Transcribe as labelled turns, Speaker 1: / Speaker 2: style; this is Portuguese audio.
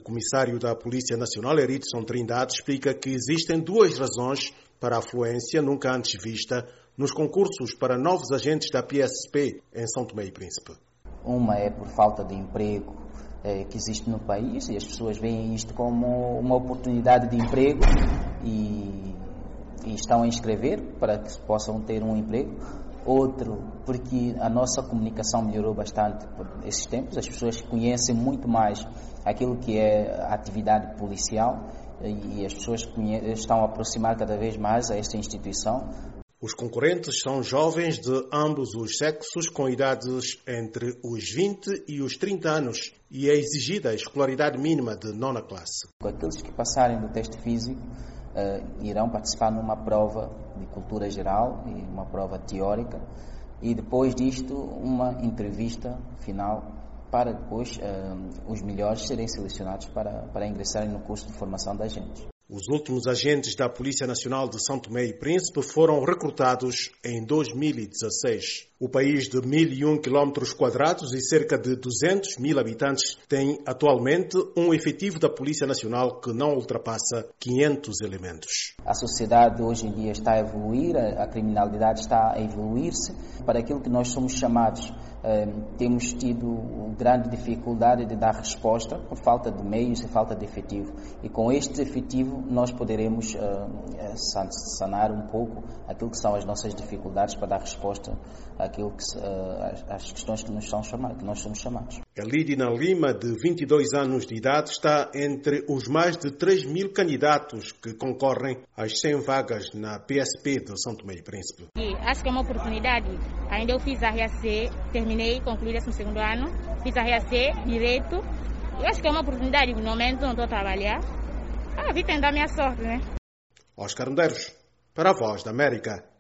Speaker 1: comissário da Polícia Nacional, Eritson Trindade, explica que existem duas razões para a afluência nunca antes vista nos concursos para novos agentes da PSP em São Tomé e Príncipe.
Speaker 2: Uma é por falta de emprego que existe no país e as pessoas veem isto como uma oportunidade de emprego e estão a inscrever para que possam ter um emprego. Outro, porque a nossa comunicação melhorou bastante por esses tempos, as pessoas conhecem muito mais aquilo que é a atividade policial e as pessoas estão a aproximar cada vez mais a esta instituição.
Speaker 1: Os concorrentes são jovens de ambos os sexos, com idades entre os 20 e os 30 anos, e é exigida a escolaridade mínima de 9ª classe.
Speaker 2: Aqueles que passarem do teste físico irão participar numa prova de cultura geral e uma prova teórica, e depois disto uma entrevista final para depois os melhores serem selecionados para ingressarem no curso de formação de agentes.
Speaker 1: Os últimos agentes da Polícia Nacional de São Tomé e Príncipe foram recrutados em 2016. O país de 1.001 km² e cerca de 200 mil habitantes tem atualmente um efetivo da Polícia Nacional que não ultrapassa 500 elementos.
Speaker 2: A sociedade hoje em dia está a evoluir, a criminalidade está a evoluir-se para aquilo que nós somos chamados. Temos tido grande dificuldade de dar resposta por falta de meios e falta de efetivo. E com este efetivo nós poderemos sanar um pouco aquilo que são as nossas dificuldades para dar resposta àquilo que às questões que nós somos chamados.
Speaker 1: Elidina Lima, de 22 anos de idade, está entre os mais de 3 mil candidatos que concorrem às 100 vagas na PSP de São Tomé e Príncipe.
Speaker 3: Acho que é uma oportunidade. Ainda eu fiz a RAC, terminei, concluí o 2º ano, fiz a RAC, direito. Eu acho que é uma oportunidade, no momento não estou a trabalhar. Vi tentar a minha sorte, né?
Speaker 1: Oscar Medeiros, para a Voz da América.